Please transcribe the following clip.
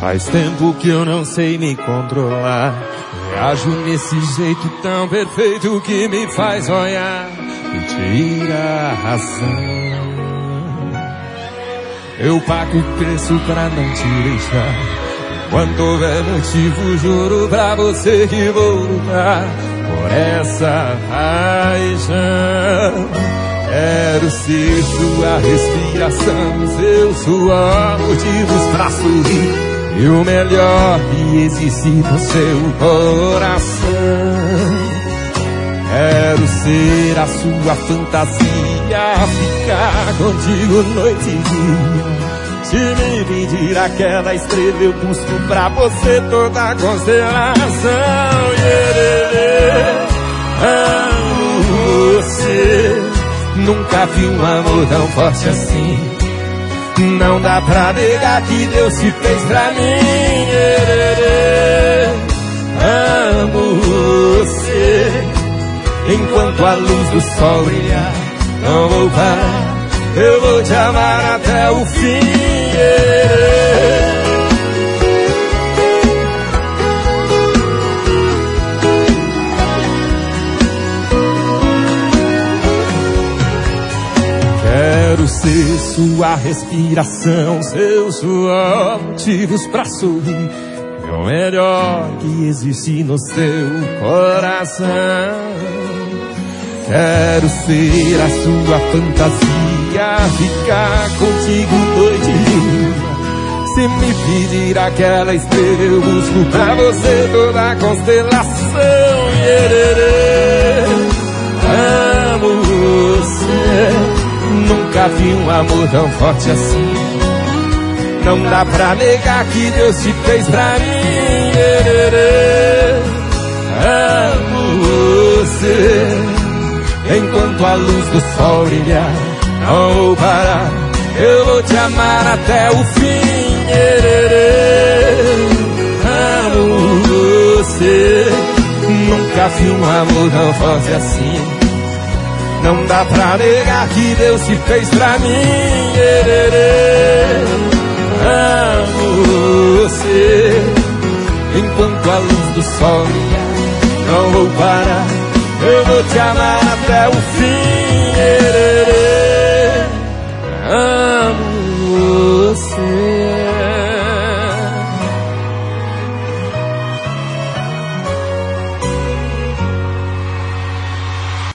Faz tempo que eu não sei me controlar. Reajo nesse jeito tão perfeito que me faz olhar e tira a razão. Eu pago o preço pra não te deixar. Enquanto houver motivo, juro pra você que vou lutar por essa paixão. Quero ser sua respiração, seu suor, motivos pra sorrir, e o melhor que existe no seu coração. Quero ser a sua fantasia, ficar contigo noite e dia. Se me pedir aquela estrela, eu busco pra você toda a constelação. Amo você, nunca vi um amor tão forte assim. Não dá pra negar que Deus se fez pra mim. Amo você, enquanto a luz do sol brilhar, não vou parar, eu vou te amar até o fim. Quero ser sua respiração, seu suor, motivos pra sorrir, é o melhor que existe no seu coração. Quero ser a sua fantasia, ficar contigo noite e dia. Se me pedir aquela estrela, eu busco pra você toda a constelação. Amo você, nunca vi um amor tão forte assim. Não dá pra negar que Deus te fez pra mim. Amo você, enquanto a luz do sol brilhar, não vou parar, eu vou te amar até o fim. Amo você, nunca vi um amor tão forte assim. Não dá pra negar que Deus se fez pra mim. Amo você, enquanto a luz do sol brilhar, não vou parar, eu vou te amar até o fim.